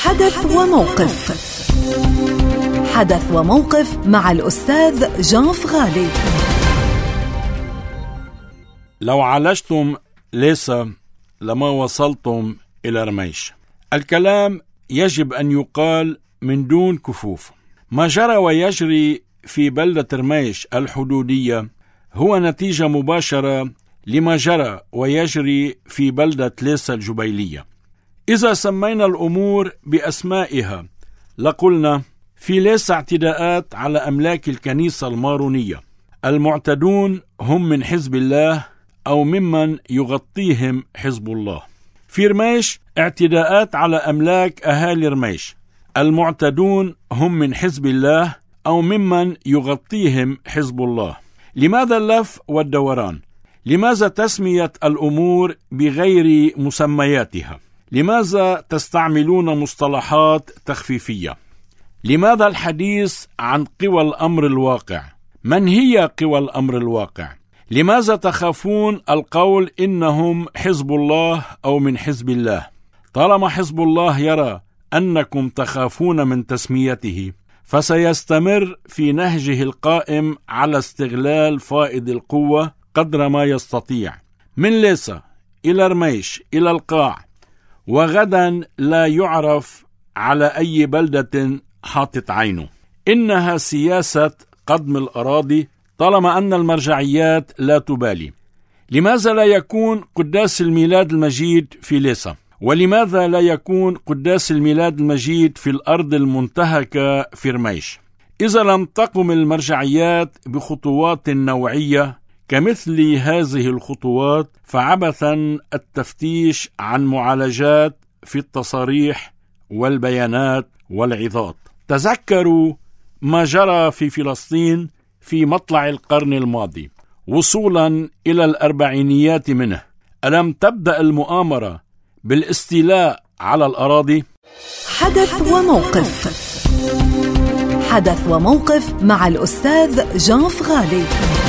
حدث وموقف. حدث وموقف مع الأستاذ جان فغالي. لو عالجتم ليسا لما وصلتم إلى رميش. الكلام يجب أن يقال من دون كفوف. ما جرى ويجري في بلدة رميش الحدودية هو نتيجة مباشرة لما جرى ويجري في بلدة ليسا الجبيلية. إذا سمينا الأمور بأسمائها لقلنا في ليسا اعتداءات على أملاك الكنيسة المارونية. المعتدون هم من حزب الله أو ممن يغطيهم حزب الله. في رميش اعتداءات على أملاك أهالي رميش. المعتدون هم من حزب الله أو ممن يغطيهم حزب الله. لماذا اللف والدوران؟ لماذا تسمية الأمور بغير مسمياتها؟ لماذا تستعملون مصطلحات تخفيفية؟ لماذا الحديث عن قوى الأمر الواقع؟ من هي قوى الأمر الواقع؟ لماذا تخافون القول إنهم حزب الله أو من حزب الله؟ طالما حزب الله يرى أنكم تخافون من تسميته فسيستمر في نهجه القائم على استغلال فائض القوة قدر ما يستطيع من ليسا إلى رميش إلى القاع، وغدا لا يعرف على أي بلدة حاطت عينه. إنها سياسة قدم الأراضي طالما أن المرجعيات لا تبالي. لماذا لا يكون قداس الميلاد المجيد في ليسا؟ ولماذا لا يكون قداس الميلاد المجيد في الأرض المنتهكة في رميش؟ إذا لم تقم المرجعيات بخطوات نوعية كمثل هذه الخطوات فعبثا التفتيش عن معالجات في التصاريح والبيانات والعظات. تذكروا ما جرى في فلسطين في مطلع القرن الماضي وصولا إلى الأربعينيات منه. ألم تبدأ المؤامرة بالاستيلاء على الأراضي؟ حدث وموقف. حدث وموقف مع الأستاذ جان فغالي.